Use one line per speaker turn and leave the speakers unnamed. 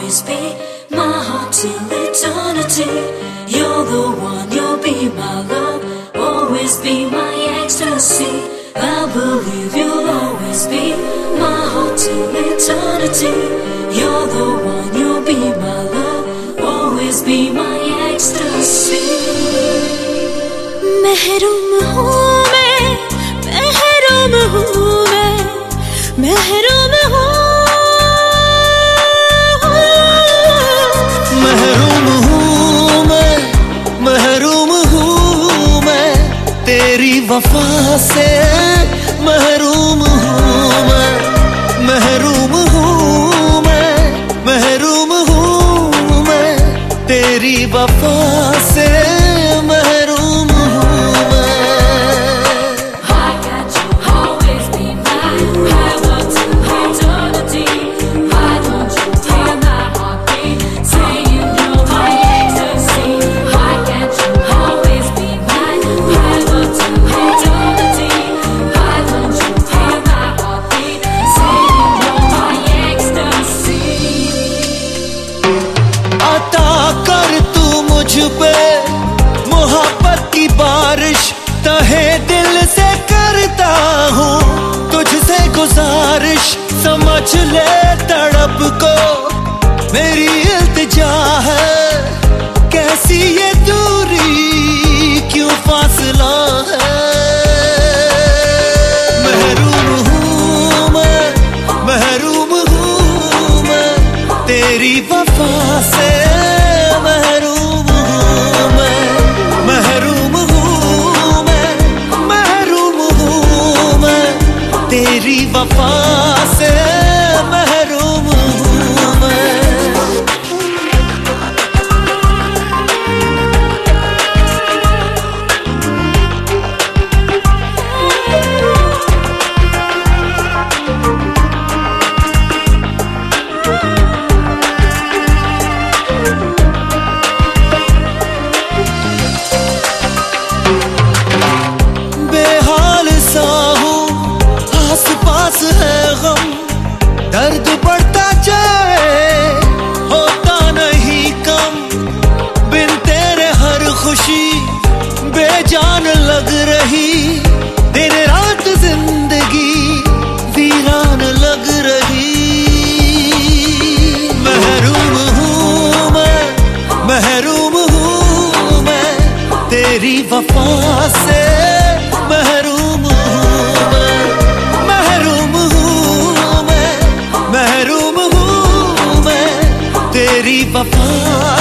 always be my heart till eternity. You're the one, you'll be my love, always be my ecstasy. I believe you'll always be my heart till eternity. You're the one, you'll be my love, always be my ecstasy.
महरूम हूँ मैं, महरूम हूँ मैं, महरूम हूँ,
महरूम हूँ मैं, महरूम हूँ मैं तेरी वफा से, महरूम हूँ मैं, महरूम हूँ मैं, महरूम हूँ मैं तेरी वफा से, महरूम हूँ मैं।
I got you, always be mine. I want to eternity. Why don't you hear my heartbeat saying you're my ecstasy? I got you, always be mine. I want to eternity. Why don't you hear my heartbeat saying you're my ecstasy?
अता कर तू मुझ पे मोहब्बत की बारिश, तहे दिल से करता हूँ तुझसे गुजारिश, समझ ले तड़प को मेरी इल्तिजा है, कैसी ये दूरी क्यों फासला है। महरूम हूँ मैं, महरूम हूँ मैं तेरी वफा से, महरूम हूँ मैं, महरूम हूँ मैं, महरूम हूँ मैं तेरी वफा से, महरूम हूँ मैं। बेहाल सा हूँ, आस पास है गम, दर्द बढ़ता जाए होता नहीं कम, बिन तेरे हर खुशी बेजान लग रही, दिन रात जिंदगी वीरान लग रही। महरूम हूँ मैं, महरूम हूँ मैं तेरी वफा से, महरूम हूँ मैं, महरूम हूँ मैं, महरूम हूँ मैं तेरी वफा